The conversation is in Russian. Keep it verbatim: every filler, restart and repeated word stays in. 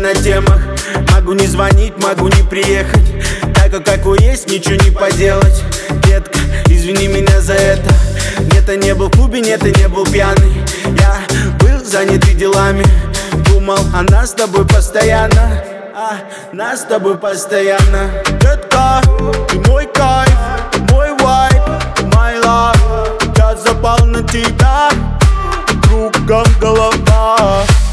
на темах. Могу не звонить, могу не приехать. Так как какой есть, ничего не поделать. Детка, извини меня за это. Нет, я не был в клубе, нет, я не был пьяный. Я был занятый делами. Думал о нас с тобой постоянно, а нас с тобой постоянно. Детка, ты мой кайф, мой вайб, my love. Я запал на тебя, кругом голова.